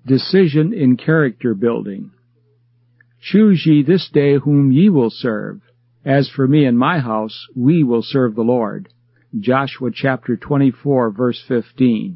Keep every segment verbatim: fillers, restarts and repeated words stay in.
Decision in character building. Choose ye this day whom ye will serve. As for me and my house, we will serve the Lord. Joshua chapter twenty-four, verse fifteen.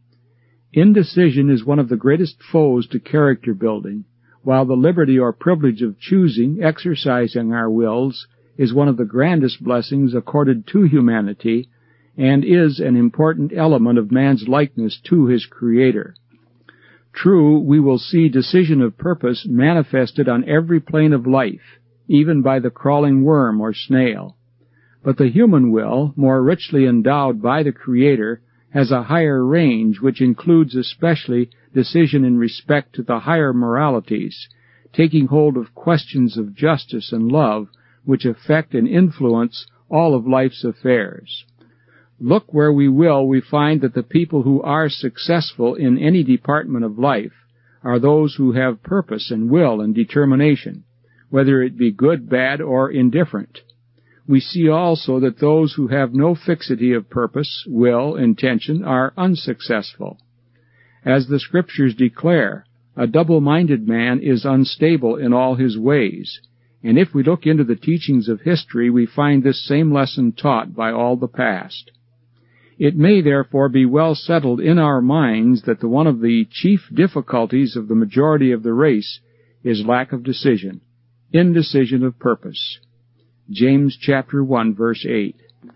Indecision is one of the greatest foes to character building, while the liberty or privilege of choosing, exercising our wills, is one of the grandest blessings accorded to humanity, and is an important element of man's likeness to his Creator. True, we will see decision of purpose manifested on every plane of life, even by the crawling worm or snail. But the human will, more richly endowed by the Creator, has a higher range, which includes especially decision in respect to the higher moralities, taking hold of questions of justice and love, which affect and influence all of life's affairs. Look where we will, we find that the people who are successful in any department of life are those who have purpose and will and determination, whether it be good, bad, or indifferent. We see also that those who have no fixity of purpose, will, intention are unsuccessful. As the Scriptures declare, a double-minded man is unstable in all his ways, and if we look into the teachings of history, we find this same lesson taught by all the past. It may therefore be well settled in our minds that the one of the chief difficulties of the majority of the race is lack of decision, indecision of purpose. James chapter one, verse eight.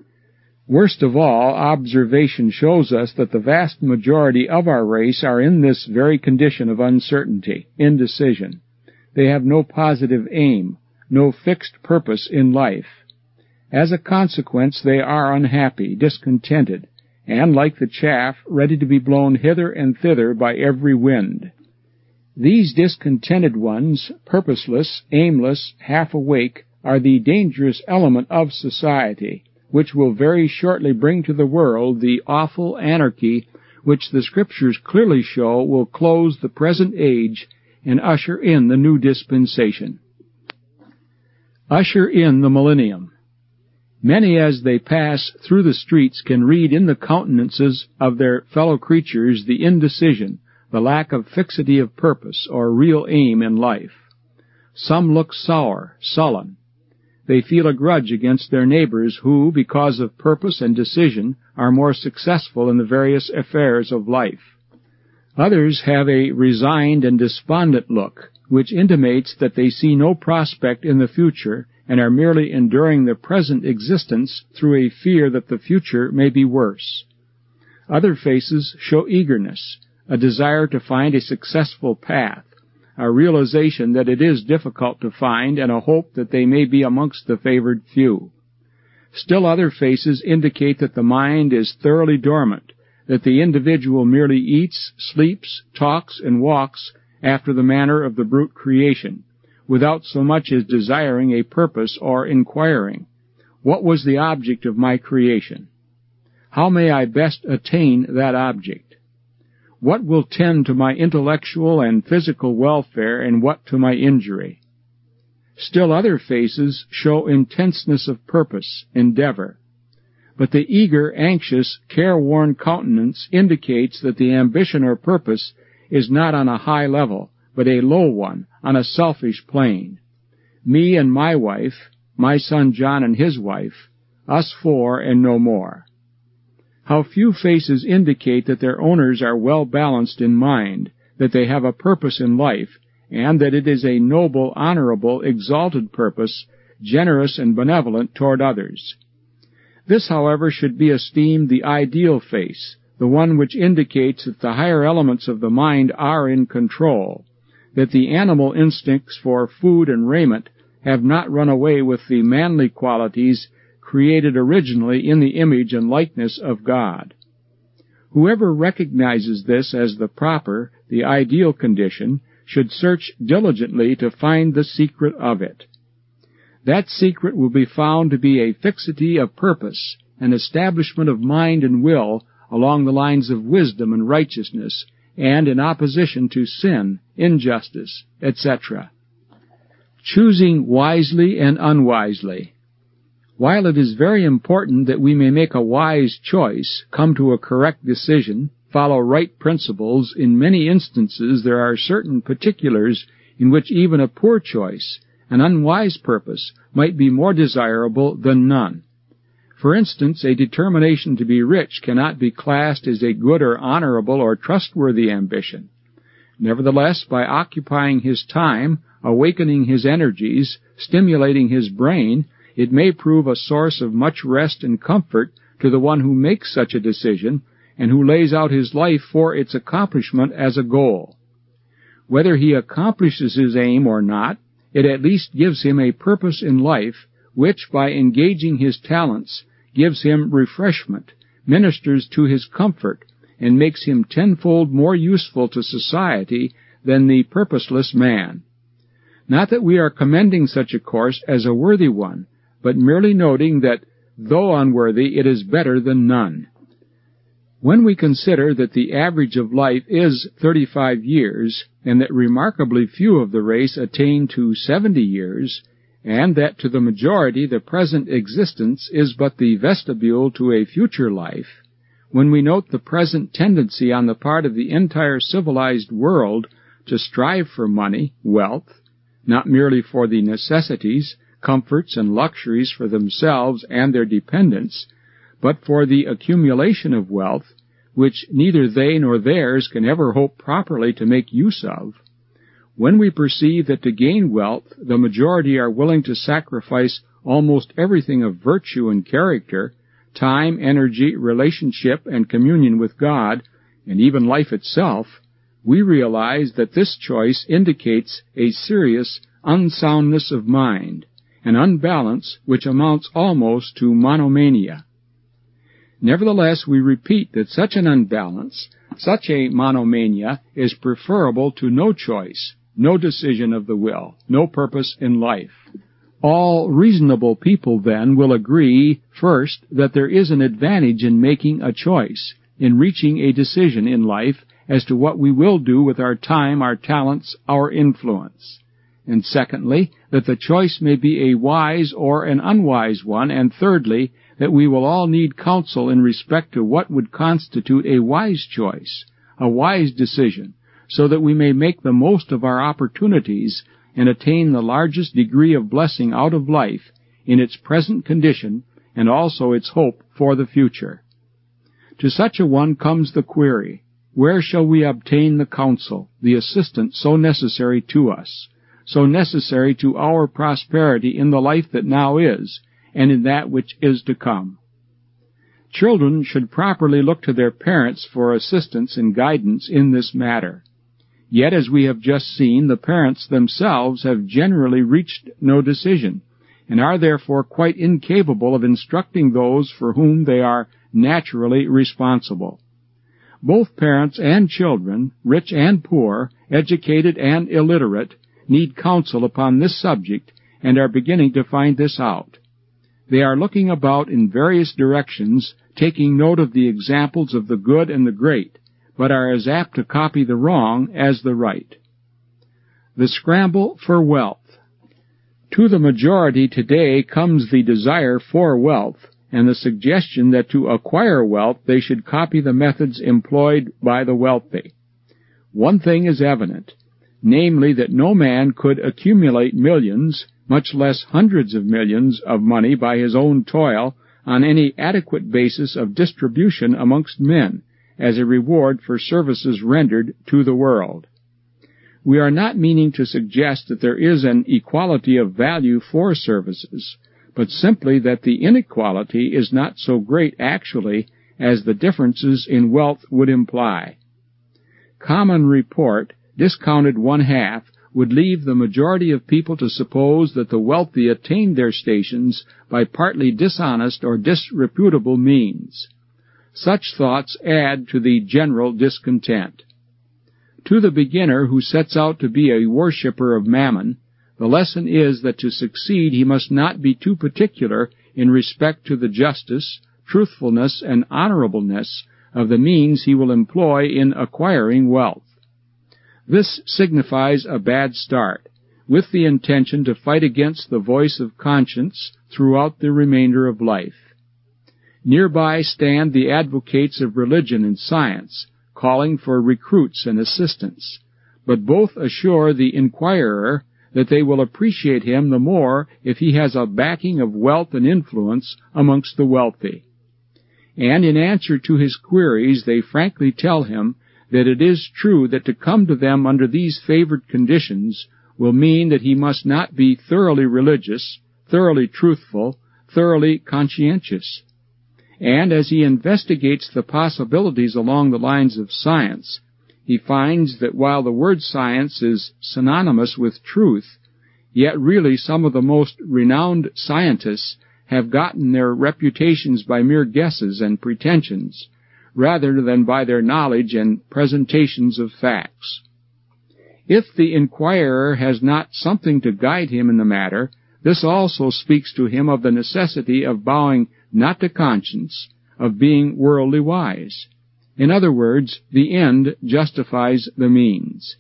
Worst of all, observation shows us that the vast majority of our race are in this very condition of uncertainty, indecision. They have no positive aim, no fixed purpose in life. As a consequence, they are unhappy, discontented, and, like the chaff, ready to be blown hither and thither by every wind. These discontented ones, purposeless, aimless, half awake, are the dangerous element of society, which will very shortly bring to the world the awful anarchy which the Scriptures clearly show will close the present age and usher in the new dispensation. Usher in the millennium. Many as they pass through the streets can read in the countenances of their fellow creatures the indecision, the lack of fixity of purpose or real aim in life. Some look sour, sullen. They feel a grudge against their neighbors who, because of purpose and decision, are more successful in the various affairs of life. Others have a resigned and despondent look, which intimates that they see no prospect in the future and are merely enduring the present existence through a fear that the future may be worse. Other faces show eagerness, a desire to find a successful path, a realization that it is difficult to find, and a hope that they may be amongst the favored few. Still other faces indicate that the mind is thoroughly dormant, that the individual merely eats, sleeps, talks, and walks after the manner of the brute creation, without so much as desiring a purpose or inquiring, what was the object of my creation? How may I best attain that object? What will tend to my intellectual and physical welfare, and what to my injury? Still other faces show intenseness of purpose, endeavor. But the eager, anxious, careworn countenance indicates that the ambition or purpose is not on a high level, but a low one, on a selfish plane. Me and my wife, my son John and his wife, us four and no more. How few faces indicate that their owners are well balanced in mind, that they have a purpose in life, and that it is a noble, honorable, exalted purpose, generous and benevolent toward others. This, however, should be esteemed the ideal face, the one which indicates that the higher elements of the mind are in control, that the animal instincts for food and raiment have not run away with the manly qualities created originally in the image and likeness of God. Whoever recognizes this as the proper, the ideal condition, should search diligently to find the secret of it. That secret will be found to be a fixity of purpose, an establishment of mind and will along the lines of wisdom and righteousness, and in opposition to sin, injustice, et cetera. Choosing wisely and unwisely. While it is very important that we may make a wise choice, come to a correct decision, follow right principles, in many instances there are certain particulars in which even a poor choice, an unwise purpose, might be more desirable than none. For instance, a determination to be rich cannot be classed as a good or honorable or trustworthy ambition. Nevertheless, by occupying his time, awakening his energies, stimulating his brain, it may prove a source of much rest and comfort to the one who makes such a decision and who lays out his life for its accomplishment as a goal. Whether he accomplishes his aim or not, it at least gives him a purpose in life which, by engaging his talents, gives him refreshment, ministers to his comfort, and makes him tenfold more useful to society than the purposeless man. Not that we are commending such a course as a worthy one, but merely noting that, though unworthy, it is better than none. When we consider that the average of life is thirty-five years, and that remarkably few of the race attain to seventy years, and that to the majority the present existence is but the vestibule to a future life, when we note the present tendency on the part of the entire civilized world to strive for money, wealth, not merely for the necessities, comforts, and luxuries for themselves and their dependents, but for the accumulation of wealth, which neither they nor theirs can ever hope properly to make use of, when we perceive that to gain wealth the majority are willing to sacrifice almost everything of virtue and character, time, energy, relationship, and communion with God, and even life itself, we realize that this choice indicates a serious unsoundness of mind, an unbalance which amounts almost to monomania. Nevertheless, we repeat that such an unbalance, such a monomania, is preferable to no choice, no decision of the will, no purpose in life. All reasonable people, then, will agree, first, that there is an advantage in making a choice, in reaching a decision in life as to what we will do with our time, our talents, our influence. And secondly, that the choice may be a wise or an unwise one, and thirdly, that we will all need counsel in respect to what would constitute a wise choice, a wise decision, so that we may make the most of our opportunities and attain the largest degree of blessing out of life in its present condition and also its hope for the future. To such a one comes the query, where shall we obtain the counsel, the assistance so necessary to us, so necessary to our prosperity in the life that now is, and in that which is to come? Children should properly look to their parents for assistance and guidance in this matter. Yet, as we have just seen, the parents themselves have generally reached no decision, and are therefore quite incapable of instructing those for whom they are naturally responsible. Both parents and children, rich and poor, educated and illiterate, need counsel upon this subject, and are beginning to find this out. They are looking about in various directions, taking note of the examples of the good and the great, but are as apt to copy the wrong as the right. The scramble for wealth. To the majority today comes the desire for wealth, and the suggestion that to acquire wealth they should copy the methods employed by the wealthy. One thing is evident, namely that no man could accumulate millions, much less hundreds of millions of money by his own toil, on any adequate basis of distribution amongst men, as a reward for services rendered to the world. We are not meaning to suggest that there is an equality of value for services, but simply that the inequality is not so great actually as the differences in wealth would imply. Common report, discounted one half, would leave the majority of people to suppose that the wealthy attained their stations by partly dishonest or disreputable means. Such thoughts add to the general discontent. To the beginner who sets out to be a worshipper of mammon, the lesson is that to succeed he must not be too particular in respect to the justice, truthfulness, and honorableness of the means he will employ in acquiring wealth. This signifies a bad start, with the intention to fight against the voice of conscience throughout the remainder of life. Nearby stand the advocates of religion and science, calling for recruits and assistants, but both assure the inquirer that they will appreciate him the more if he has a backing of wealth and influence amongst the wealthy. And in answer to his queries, they frankly tell him that it is true that to come to them under these favored conditions will mean that he must not be thoroughly religious, thoroughly truthful, thoroughly conscientious. And as he investigates the possibilities along the lines of science, he finds that while the word science is synonymous with truth, yet really some of the most renowned scientists have gotten their reputations by mere guesses and pretensions, rather than by their knowledge and presentations of facts. If the inquirer has not something to guide him in the matter, this also speaks to him of the necessity of bowing not to conscience, of being worldly wise. In other words, the end justifies the means.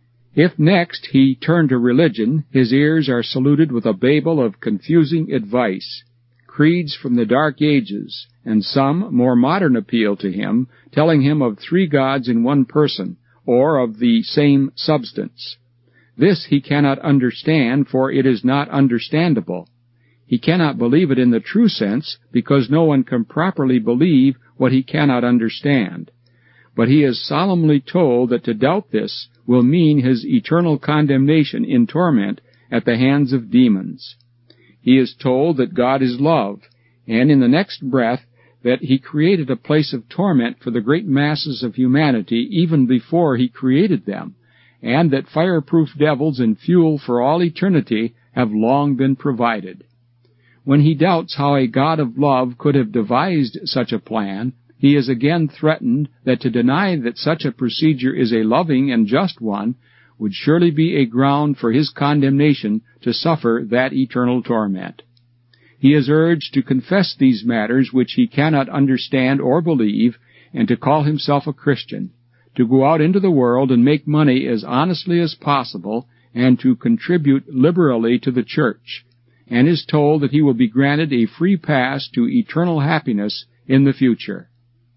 If next he turn to religion, his ears are saluted with a babel of confusing advice, creeds from the dark ages, and some more modern appeal to him, telling him of three gods in one person, or of the same substance. This he cannot understand, for it is not understandable. He cannot believe it in the true sense, because no one can properly believe what he cannot understand. But he is solemnly told that to doubt this will mean his eternal condemnation in torment at the hands of demons. He is told that God is love, and in the next breath that he created a place of torment for the great masses of humanity even before he created them, and that fireproof devils and fuel for all eternity have long been provided. When he doubts how a God of love could have devised such a plan, he is again threatened that to deny that such a procedure is a loving and just one would surely be a ground for his condemnation to suffer that eternal torment. He is urged to confess these matters which he cannot understand or believe, and to call himself a Christian, to go out into the world and make money as honestly as possible, and to contribute liberally to the church, and is told that he will be granted a free pass to eternal happiness in the future.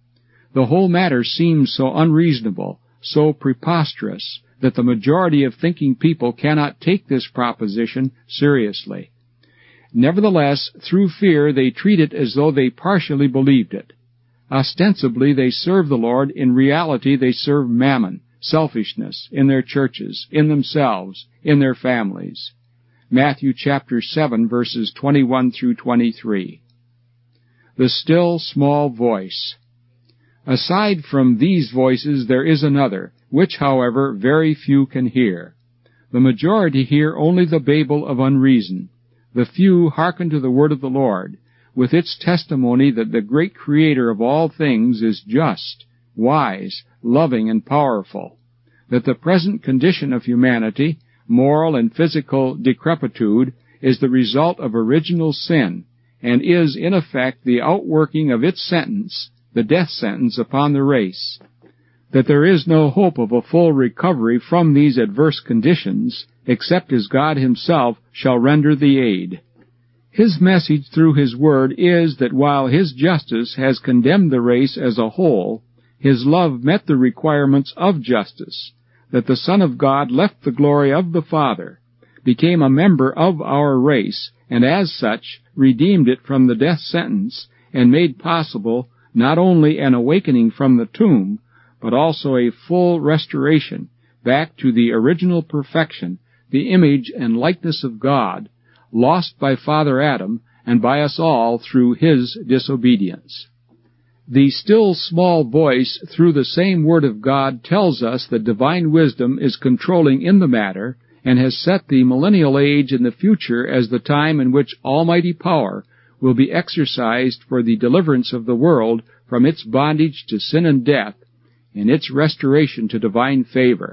The whole matter seems so unreasonable, so preposterous, that the majority of thinking people cannot take this proposition seriously. Nevertheless, through fear, they treat it as though they partially believed it. Ostensibly, they serve the Lord. In reality, they serve mammon, selfishness, in their churches, in themselves, in their families. Matthew chapter seven, verses twenty-one through twenty-three. The still small voice. Aside from these voices, there is another, which, however, very few can hear. The majority hear only the babel of unreason. The few hearken to the word of the Lord, with its testimony that the great Creator of all things is just, wise, loving, and powerful, that the present condition of humanity, moral and physical decrepitude, is the result of original sin, and is, in effect, the outworking of its sentence, the death sentence upon the race, that there is no hope of a full recovery from these adverse conditions, except as God himself shall render the aid. His message through his word is that while his justice has condemned the race as a whole, his love met the requirements of justice, that the Son of God left the glory of the Father, became a member of our race, and as such redeemed it from the death sentence, and made possible not only an awakening from the tomb, but also a full restoration back to the original perfection, the image and likeness of God, lost by Father Adam and by us all through his disobedience. The still small voice through the same Word of God tells us that divine wisdom is controlling in the matter and has set the millennial age in the future as the time in which almighty power will be exercised for the deliverance of the world from its bondage to sin and death and its restoration to divine favor.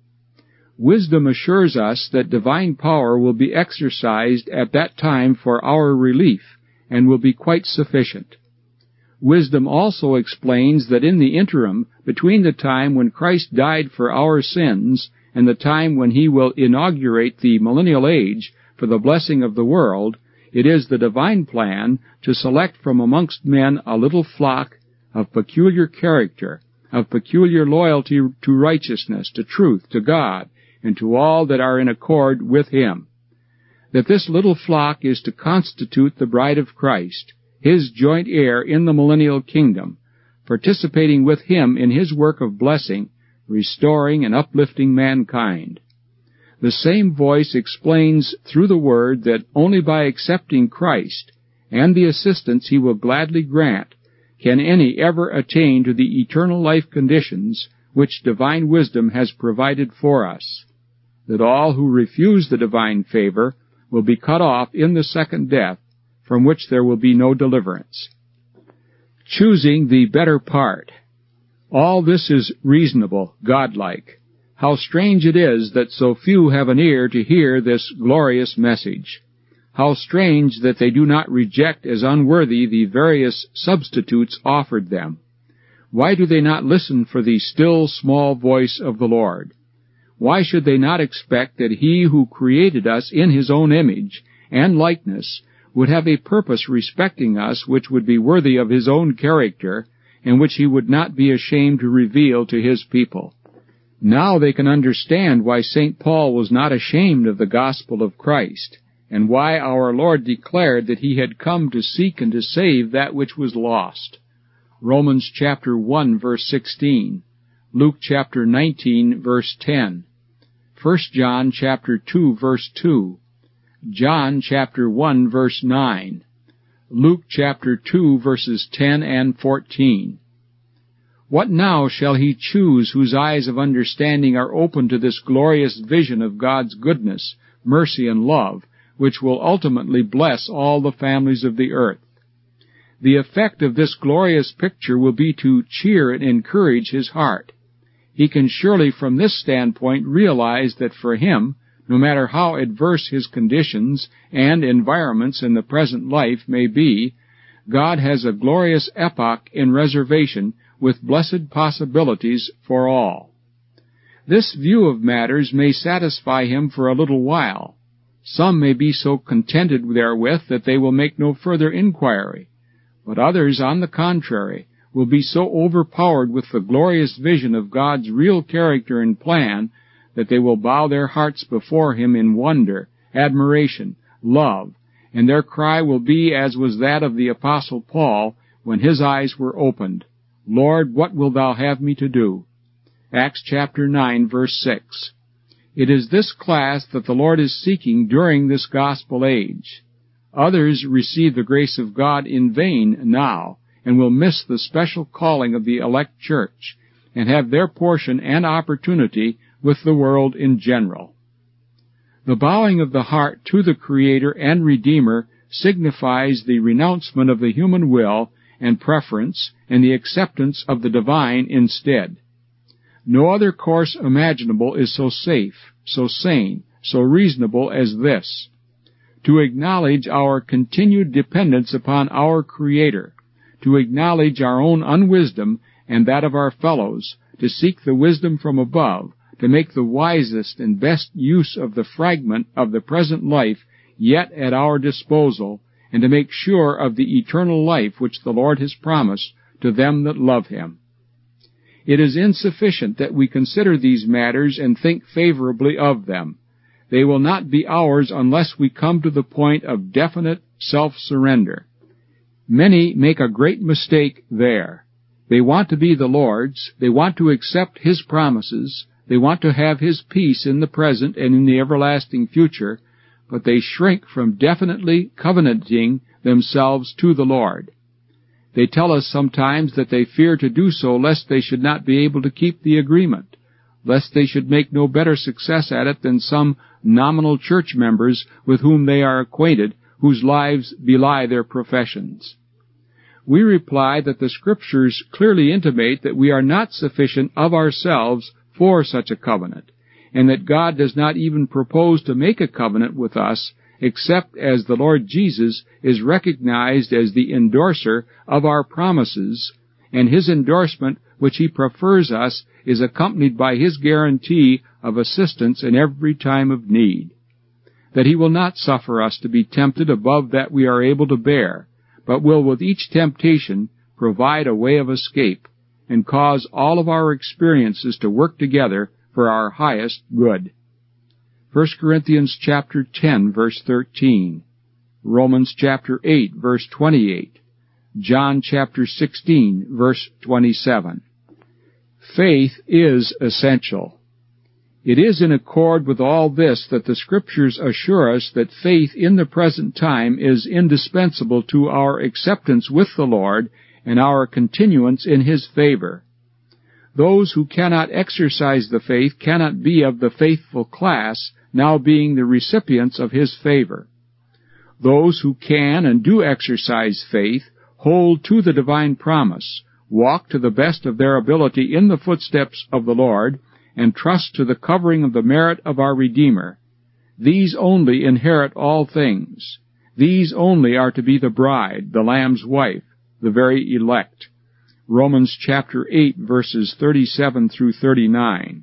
Wisdom assures us that divine power will be exercised at that time for our relief and will be quite sufficient. Wisdom also explains that in the interim between the time when Christ died for our sins and the time when he will inaugurate the millennial age for the blessing of the world, it is the divine plan to select from amongst men a little flock of peculiar character, of peculiar loyalty to righteousness, to truth, to God, and to all that are in accord with Him. That this little flock is to constitute the bride of Christ, His joint heir in the millennial kingdom, participating with Him in His work of blessing, restoring and uplifting mankind. The same voice explains through the Word that only by accepting Christ and the assistance He will gladly grant can any ever attain to the eternal life conditions which divine wisdom has provided for us. That all who refuse the divine favor will be cut off in the second death, from which there will be no deliverance. Choosing the better part. All this is reasonable, godlike. How strange it is that so few have an ear to hear this glorious message. How strange that they do not reject as unworthy the various substitutes offered them. Why do they not listen for the still small voice of the Lord? Why should they not expect that He who created us in His own image and likeness would have a purpose respecting us which would be worthy of His own character, and which He would not be ashamed to reveal to His people? Now they can understand why Saint Paul was not ashamed of the gospel of Christ, and why our Lord declared that He had come to seek and to save that which was lost. Romans chapter one, verse sixteen, Luke chapter nineteen, verse ten, First John chapter two, verse two, John chapter one, verse nine, Luke chapter two, verses ten and fourteen. What now shall he choose whose eyes of understanding are open to this glorious vision of God's goodness, mercy, and love, which will ultimately bless all the families of the earth? The effect of this glorious picture will be to cheer and encourage his heart. He can surely from this standpoint realize that for him, no matter how adverse his conditions and environments in the present life may be, God has a glorious epoch in reservation with blessed possibilities for all. This view of matters may satisfy him for a little while. Some may be so contented therewith that they will make no further inquiry, but others, on the contrary, will be so overpowered with the glorious vision of God's real character and plan that they will bow their hearts before Him in wonder, admiration, love, and their cry will be as was that of the Apostle Paul when his eyes were opened, "Lord, what wilt thou have me to do?" Acts chapter nine, verse six. It is this class that the Lord is seeking during this gospel age. Others receive the grace of God in vain now, and will miss the special calling of the elect church, and have their portion and opportunity with the world in general. The bowing of the heart to the Creator and Redeemer signifies the renouncement of the human will and preference, and the acceptance of the divine instead. No other course imaginable is so safe, so sane, so reasonable as this: to acknowledge our continued dependence upon our Creator, to acknowledge our own unwisdom and that of our fellows, to seek the wisdom from above, to make the wisest and best use of the fragment of the present life yet at our disposal, and to make sure of the eternal life which the Lord has promised to them that love Him. It is insufficient that we consider these matters and think favorably of them. They will not be ours unless we come to the point of definite self-surrender. Many make a great mistake there. They want to be the Lord's, they want to accept His promises, they want to have His peace in the present and in the everlasting future, but they shrink from definitely covenanting themselves to the Lord. They tell us sometimes that they fear to do so lest they should not be able to keep the agreement, lest they should make no better success at it than some nominal church members with whom they are acquainted, whose lives belie their professions. We reply that the Scriptures clearly intimate that we are not sufficient of ourselves for such a covenant, and that God does not even propose to make a covenant with us except as the Lord Jesus is recognized as the endorser of our promises, and His endorsement, which He prefers us, is accompanied by His guarantee of assistance in every time of need. That He will not suffer us to be tempted above that we are able to bear, but will with each temptation provide a way of escape, and cause all of our experiences to work together for our highest good. First Corinthians chapter ten, verse thirteen, Romans chapter eight, verse twenty-eight, John chapter sixteen, verse twenty-seven. Faith is essential. It is in accord with all this that the Scriptures assure us that faith in the present time is indispensable to our acceptance with the Lord and our continuance in His favor. Those who cannot exercise the faith cannot be of the faithful class, now being the recipients of His favor. Those who can and do exercise faith hold to the divine promise, walk to the best of their ability in the footsteps of the Lord, and trust to the covering of the merit of our Redeemer. These only inherit all things. These only are to be the bride, the Lamb's wife, the very elect. Romans chapter eight, verses thirty-seven through thirty-nine.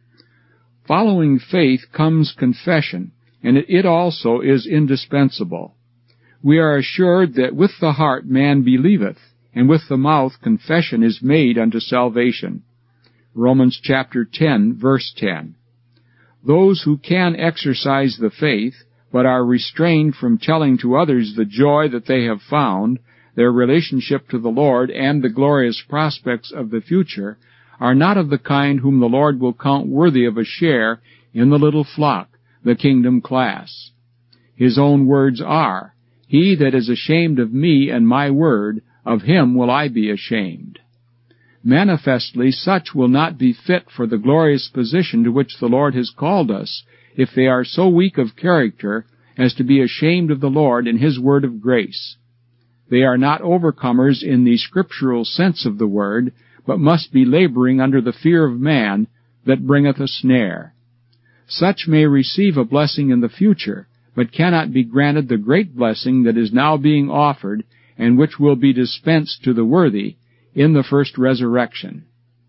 Following faith comes confession, and it also is indispensable. We are assured that with the heart man believeth, and with the mouth confession is made unto salvation. Romans chapter ten, verse ten. Those who can exercise the faith, but are restrained from telling to others the joy that they have found, their relationship to the Lord, and the glorious prospects of the future, are not of the kind whom the Lord will count worthy of a share in the little flock, the kingdom class. His own words are, "He that is ashamed of me and my word, of him will I be ashamed." Manifestly, such will not be fit for the glorious position to which the Lord has called us, if they are so weak of character as to be ashamed of the Lord and His word of grace. They are not overcomers in the scriptural sense of the word, but must be laboring under the fear of man that bringeth a snare. Such may receive a blessing in the future, but cannot be granted the great blessing that is now being offered, and which will be dispensed to the worthy in the first resurrection.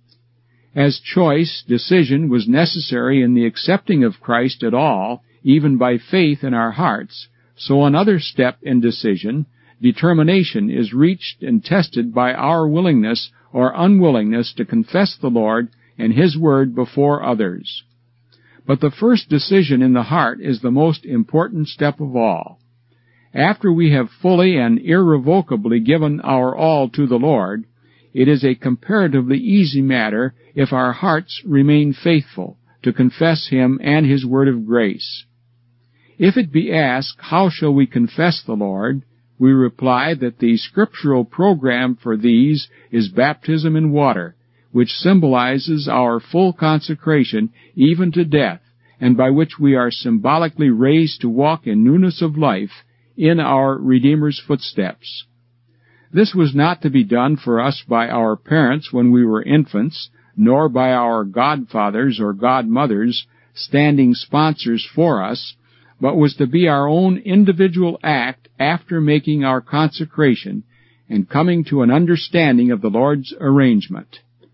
As choice, decision was necessary in the accepting of Christ at all, even by faith in our hearts, so another step in decision, determination, is reached and tested by our willingness or unwillingness to confess the Lord and His word before others. But the first decision in the heart is the most important step of all. After we have fully and irrevocably given our all to the Lord, it is a comparatively easy matter, if our hearts remain faithful, to confess Him and His word of grace. If it be asked, how shall we confess the Lord, we reply that the scriptural program for these is baptism in water, which symbolizes our full consecration even to death, and by which we are symbolically raised to walk in newness of life in our Redeemer's footsteps. This was not to be done for us by our parents when we were infants, nor by our godfathers or godmothers standing sponsors for us, but was to be our own individual act after making our consecration and coming to an understanding of the Lord's arrangement.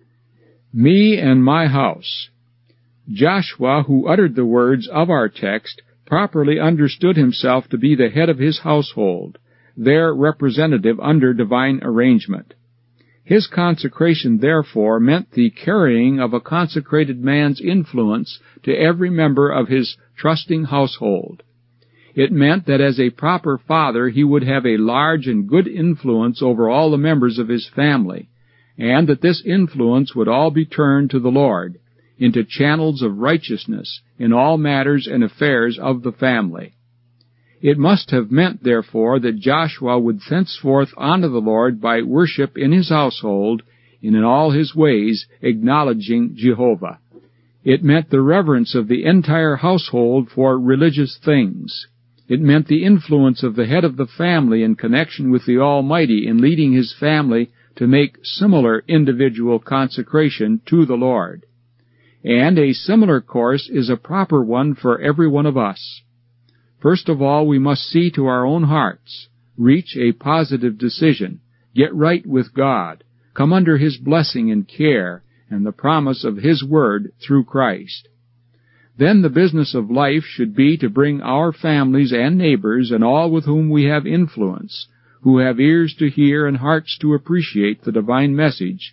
Me and my house. Joshua, who uttered the words of our text, properly understood himself to be the head of his household, their representative under divine arrangement. His consecration, therefore, meant the carrying of a consecrated man's influence to every member of his trusting household. It meant that as a proper father he would have a large and good influence over all the members of his family, and that this influence would all be turned to the Lord, into channels of righteousness in all matters and affairs of the family. It must have meant, therefore, that Joshua would thenceforth honor the Lord by worship in his household, and in all his ways acknowledging Jehovah. It meant the reverence of the entire household for religious things. It meant the influence of the head of the family in connection with the Almighty in leading his family to make similar individual consecration to the Lord. And a similar course is a proper one for every one of us. First of all, we must see to our own hearts, reach a positive decision, get right with God, come under His blessing and care, and the promise of His word through Christ. Then the business of life should be to bring our families and neighbors and all with whom we have influence, who have ears to hear and hearts to appreciate the divine message,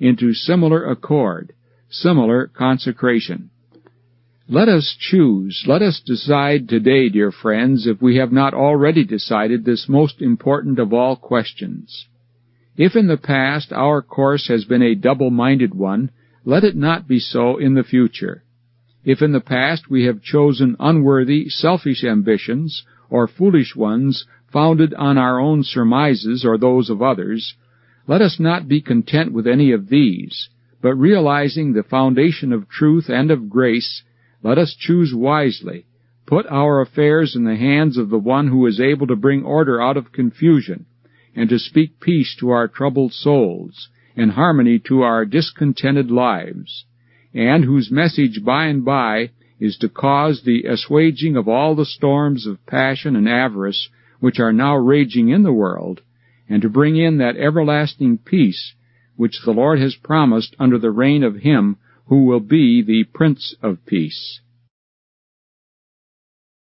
into similar accord, similar consecration. Let us choose, let us decide today, dear friends, if we have not already decided this most important of all questions. If in the past our course has been a double-minded one, let it not be so in the future. If in the past we have chosen unworthy, selfish ambitions, or foolish ones founded on our own surmises or those of others, let us not be content with any of these, but realizing the foundation of truth and of grace, let us choose wisely, put our affairs in the hands of the one who is able to bring order out of confusion, and to speak peace to our troubled souls, and harmony to our discontented lives, and whose message by and by is to cause the assuaging of all the storms of passion and avarice which are now raging in the world, and to bring in that everlasting peace which the Lord has promised under the reign of Him who will be the Prince of Peace.